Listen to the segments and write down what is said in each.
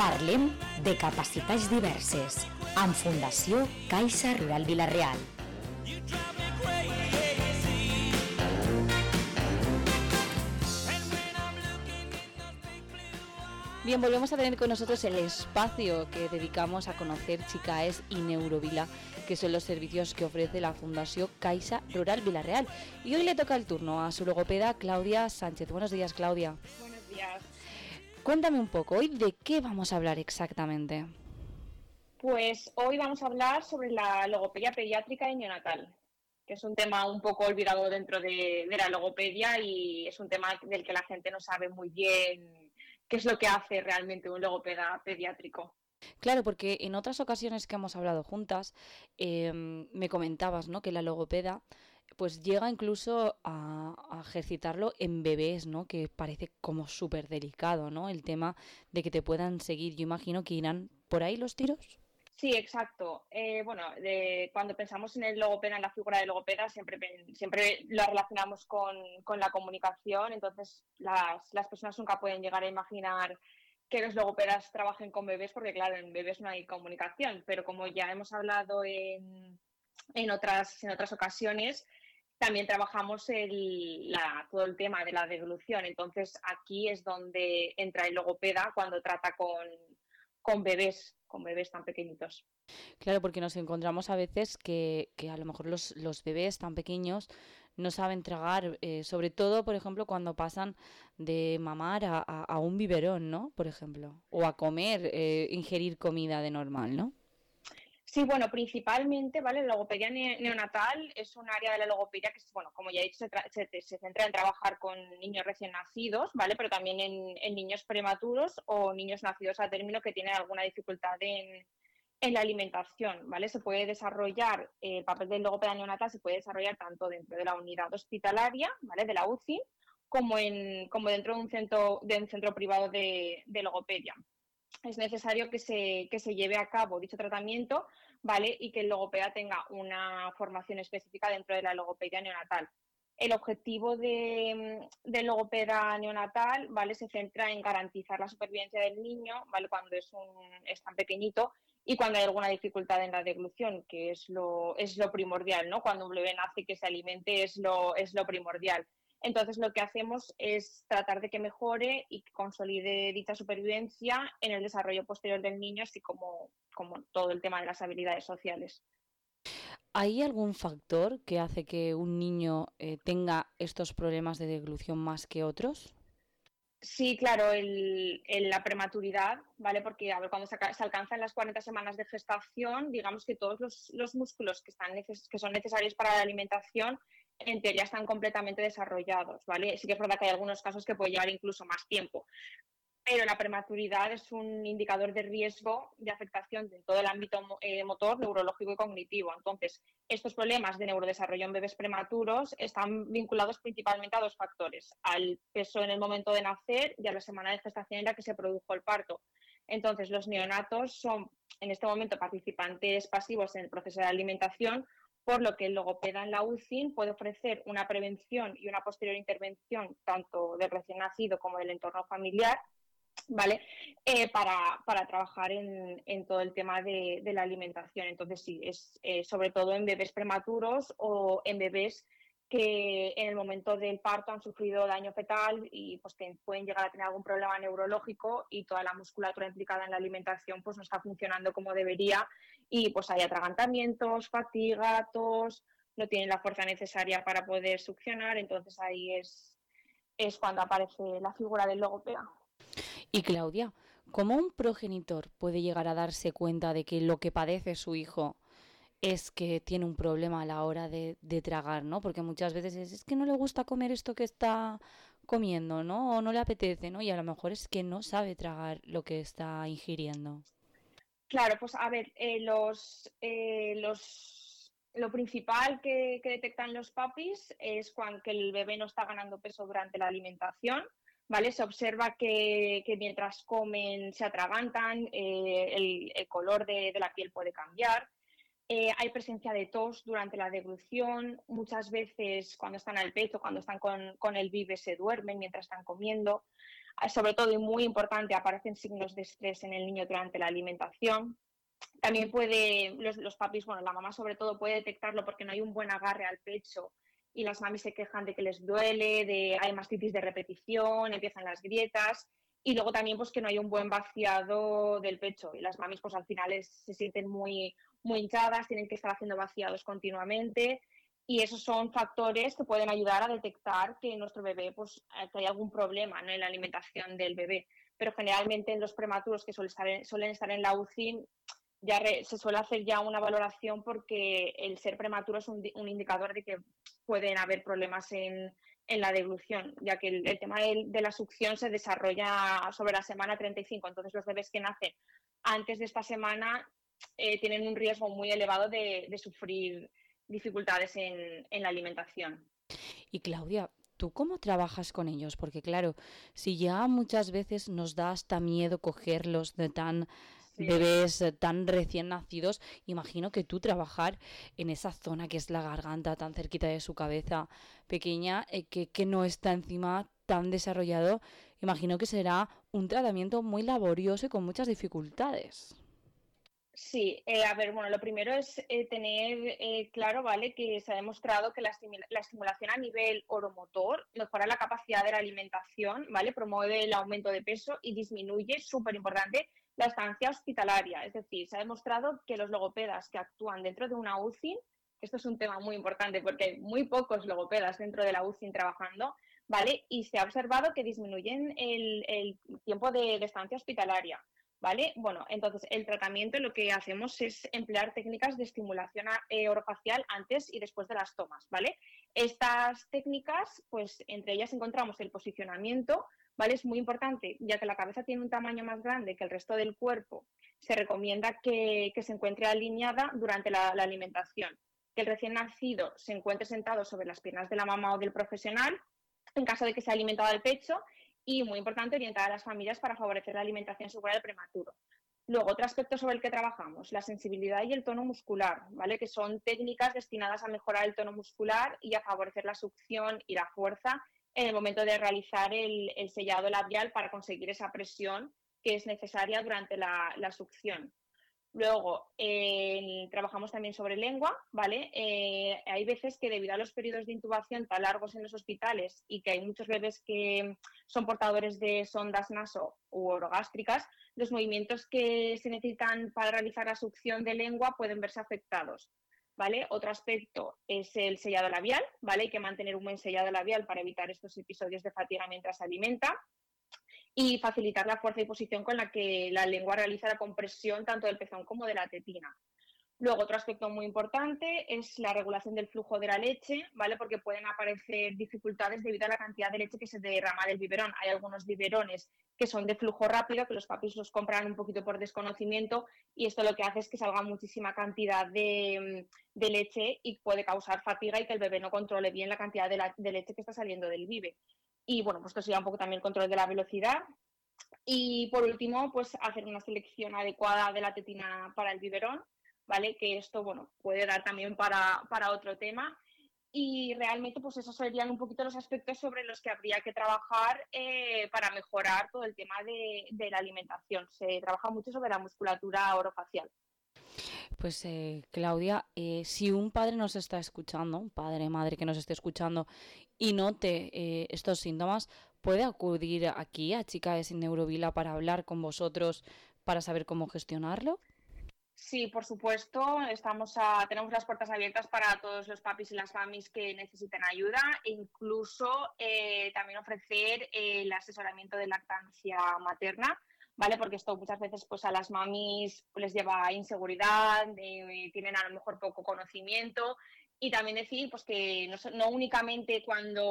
Parlem de capacitats diverses amb Fundació Caixa Rural Vila-real. Bien, volvemos a tener con nosotros el espacio que dedicamos a conocer Chicaes y Neurovila, que son los servicios que ofrece la Fundació Caixa Rural Vila-real. Y hoy le toca el turno a su logopeda Claudia Sánchez. Buenos días, Claudia. Buenos días. Cuéntame un poco, ¿hoy de qué vamos a hablar exactamente? Pues hoy vamos a hablar sobre la logopedia pediátrica y neonatal, que es un tema un poco olvidado dentro de la logopedia y es un tema del que la gente no sabe muy bien qué es lo que hace realmente un logopeda pediátrico. Claro, porque en otras ocasiones que hemos hablado juntas, me comentabas, ¿no?, que la logopeda pues llega incluso a ejercitarlo en bebés, ¿no?, que parece como súper delicado, ¿no?, el tema de que te puedan seguir. Yo imagino que irán por ahí los tiros. Sí, exacto. Cuando pensamos en el logopeda, en la figura de logopeda, siempre lo relacionamos con la comunicación. Entonces, las personas nunca pueden llegar a imaginar que los logopedas trabajen con bebés, porque claro, en bebés no hay comunicación. Pero como ya hemos hablado en otras ocasiones, también trabajamos todo el tema de la devolución. Entonces, aquí es donde entra el logopeda cuando trata con bebés tan pequeñitos. Claro, porque nos encontramos a veces que a lo mejor los bebés tan pequeños no saben tragar, sobre todo, por ejemplo, cuando pasan de mamar a un biberón, ¿no?, por ejemplo, o a comer, ingerir comida de normal, ¿no? Sí, bueno, principalmente, ¿vale? La logopedia neonatal es un área de la logopedia que, bueno, como ya he dicho, se centra en trabajar con niños recién nacidos, ¿vale? Pero también en niños prematuros o niños nacidos a término que tienen alguna dificultad en la alimentación, ¿vale? Se puede desarrollar, el papel del logopeda neonatal se puede desarrollar tanto dentro de la unidad hospitalaria, ¿vale?, de la UCI, como dentro de un centro privado de logopedia. Es necesario que se lleve a cabo dicho tratamiento, ¿vale?, y que el logopeda tenga una formación específica dentro de la logopedia neonatal. El objetivo del logopeda neonatal, ¿vale?, se centra en garantizar la supervivencia del niño, ¿vale?, cuando es tan pequeñito y cuando hay alguna dificultad en la deglución, que es lo primordial, ¿no? Cuando un bebé nace, que se alimente es lo primordial. Entonces, lo que hacemos es tratar de que mejore y que consolide dicha supervivencia en el desarrollo posterior del niño, así como todo el tema de las habilidades sociales. ¿Hay algún factor que hace que un niño tenga estos problemas de deglución más que otros? Sí, claro, la prematuridad, ¿vale? Porque cuando se alcanzan las 40 semanas de gestación, digamos que todos los músculos que son necesarios para la alimentación, en teoría están completamente desarrollados, ¿vale? Sí que es verdad que hay algunos casos que puede llevar incluso más tiempo, pero la prematuridad es un indicador de riesgo de afectación de todo el ámbito motor, neurológico y cognitivo. Entonces, estos problemas de neurodesarrollo en bebés prematuros están vinculados principalmente a dos factores: al peso en el momento de nacer y a la semana de gestación en la que se produjo el parto. Entonces, los neonatos son en este momento participantes pasivos en el proceso de alimentación, por lo que el logopeda en la UCI puede ofrecer una prevención y una posterior intervención tanto del recién nacido como del entorno familiar, ¿vale? Para trabajar en todo el tema de la alimentación. Entonces, sí, es sobre todo en bebés prematuros o en bebés que en el momento del parto han sufrido daño fetal y pues pueden llegar a tener algún problema neurológico y toda la musculatura implicada en la alimentación pues no está funcionando como debería y pues hay atragantamientos, fatiga, tos, no tienen la fuerza necesaria para poder succionar. Entonces ahí es cuando aparece la figura del logopeda. Y Claudia, ¿cómo un progenitor puede llegar a darse cuenta de que lo que padece su hijo es que tiene un problema a la hora de tragar, ¿no? Porque muchas veces es que no le gusta comer esto que está comiendo, ¿no? O no le apetece, ¿no? Y a lo mejor es que no sabe tragar lo que está ingiriendo. Claro, pues a ver, lo principal que detectan los papis es cuando que el bebé no está ganando peso durante la alimentación, ¿vale? Se observa que mientras comen se atragantan, el color de la piel puede cambiar. Hay presencia de tos durante la deglución. Muchas veces cuando están al pecho, cuando están con el bibe, se duermen mientras están comiendo. Sobre todo, y muy importante, aparecen signos de estrés en el niño durante la alimentación. También los papis, bueno, la mamá sobre todo puede detectarlo porque no hay un buen agarre al pecho y las mamis se quejan de que les duele, hay mastitis de repetición, empiezan las grietas y luego también pues que no hay un buen vaciado del pecho y las mamis pues al final se sienten muy hinchadas, tienen que estar haciendo vaciados continuamente y esos son factores que pueden ayudar a detectar que nuestro bebé pues que hay algún problema, ¿no?, en la alimentación del bebé. Pero generalmente en los prematuros que suelen estar en la UCI se suele hacer ya una valoración porque el ser prematuro es un indicador de que pueden haber problemas en la deglución, ya que el tema de la succión se desarrolla sobre la semana 35. Entonces, los bebés que nacen antes de esta semana tienen un riesgo muy elevado de sufrir dificultades en la alimentación. Y Claudia, ¿tú cómo trabajas con ellos? Porque claro, si ya muchas veces nos da hasta miedo cogerlos de tan Sí. bebés tan recién nacidos, imagino que tú trabajar en esa zona que es la garganta, tan cerquita de su cabeza pequeña, que no está encima tan desarrollado, imagino que será un tratamiento muy laborioso y con muchas dificultades. Sí, a ver, bueno, lo primero es tener claro, ¿vale?, que se ha demostrado que la estimulación a nivel oromotor mejora la capacidad de la alimentación, ¿vale?, promueve el aumento de peso y disminuye, súper importante, la estancia hospitalaria. Es decir, se ha demostrado que los logopedas que actúan dentro de una UCI, esto es un tema muy importante porque hay muy pocos logopedas dentro de la UCI trabajando, ¿vale?, y se ha observado que disminuyen el tiempo de estancia hospitalaria. ¿Vale? Bueno, entonces el tratamiento lo que hacemos es emplear técnicas de estimulación orofacial antes y después de las tomas, ¿vale? Estas técnicas, pues entre ellas encontramos el posicionamiento, ¿vale? Es muy importante, ya que la cabeza tiene un tamaño más grande que el resto del cuerpo, se recomienda que se encuentre alineada durante la alimentación, que el recién nacido se encuentre sentado sobre las piernas de la mamá o del profesional, en caso de que sea alimentado al pecho, y muy importante orientar a las familias para favorecer la alimentación segura del prematuro. Luego, otro aspecto sobre el que trabajamos, la sensibilidad y el tono muscular, ¿vale?, que son técnicas destinadas a mejorar el tono muscular y a favorecer la succión y la fuerza en el momento de realizar el sellado labial para conseguir esa presión que es necesaria durante la succión. Luego, trabajamos también sobre lengua, ¿vale? Hay veces que debido a los periodos de intubación tan largos en los hospitales y que hay muchos bebés que son portadores de sondas naso u orogástricas, los movimientos que se necesitan para realizar la succión de lengua pueden verse afectados, ¿vale? Otro aspecto es el sellado labial, ¿vale? Hay que mantener un buen sellado labial para evitar estos episodios de fatiga mientras se alimenta y facilitar la fuerza y posición con la que la lengua realiza la compresión tanto del pezón como de la tetina. Luego, otro aspecto muy importante es la regulación del flujo de la leche, ¿vale? Porque pueden aparecer dificultades debido a la cantidad de leche que se derrama del biberón. Hay algunos biberones que son de flujo rápido, que los papis los compran un poquito por desconocimiento y esto lo que hace es que salga muchísima cantidad de leche y puede causar fatiga y que el bebé no controle bien la cantidad de leche que está saliendo del bibe. Y bueno, pues esto sería un poco también el control de la velocidad. Y por último, pues hacer una selección adecuada de la tetina para el biberón, ¿vale? Que esto, bueno, puede dar también para otro tema. Y realmente, pues esos serían un poquito los aspectos sobre los que habría que trabajar para mejorar todo el tema de la alimentación. Se trabaja mucho sobre la musculatura orofacial. Pues Claudia, si un padre nos está escuchando, un padre, madre que nos esté escuchando y note estos síntomas, puede acudir aquí a Chica de Sin Neurovila para hablar con vosotros para saber cómo gestionarlo. Sí, por supuesto, tenemos las puertas abiertas para todos los papis y las mamis que necesiten ayuda e incluso también ofrecer el asesoramiento de lactancia materna, ¿vale? Porque esto muchas veces pues a las mamis les lleva inseguridad, tienen a lo mejor poco conocimiento y también decir pues que no únicamente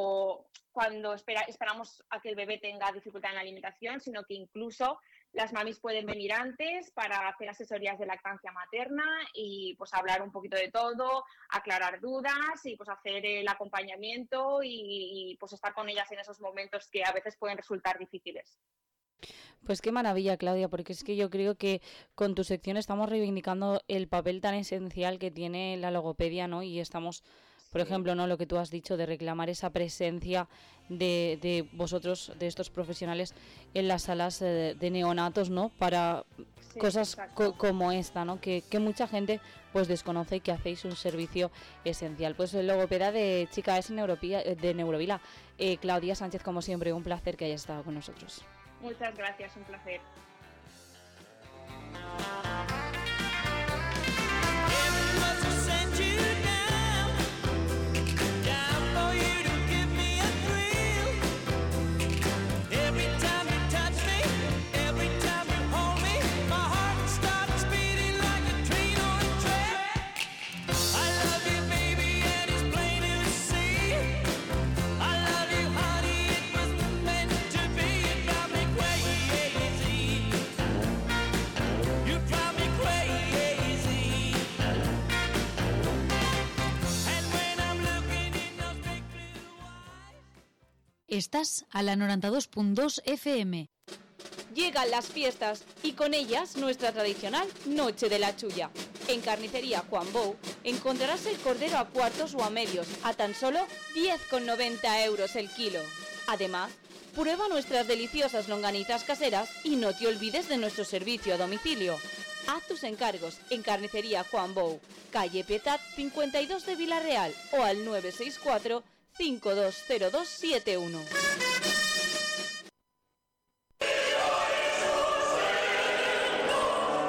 cuando esperamos a que el bebé tenga dificultad en la alimentación, sino que incluso las mamis pueden venir antes para hacer asesorías de lactancia materna y pues hablar un poquito de todo, aclarar dudas y pues hacer el acompañamiento y pues estar con ellas en esos momentos que a veces pueden resultar difíciles. Pues qué maravilla, Claudia, porque es que yo creo que con tu sección estamos reivindicando el papel tan esencial que tiene la logopedia, ¿no? Y estamos, por ejemplo, ¿no? Lo que tú has dicho de reclamar esa presencia de vosotros, de estos profesionales en las salas de neonatos, ¿no? Para cosas como esta, ¿no? Que mucha gente pues desconoce y que hacéis un servicio esencial. Pues el logopeda de Chica S de Neurovila, Claudia Sánchez, como siempre, un placer que hayas estado con nosotros. Muchas gracias, un placer. Estás a la 92.2 FM. Llegan las fiestas y con ellas nuestra tradicional Noche de la Chulla. En Carnicería Juan Bou encontrarás el cordero a cuartos o a medios a tan solo 10,90 euros el kilo. Además, prueba nuestras deliciosas longanizas caseras y no te olvides de nuestro servicio a domicilio. Haz tus encargos en Carnicería Juan Bou, calle Pietat 52 de Vila Real o al 964 520271.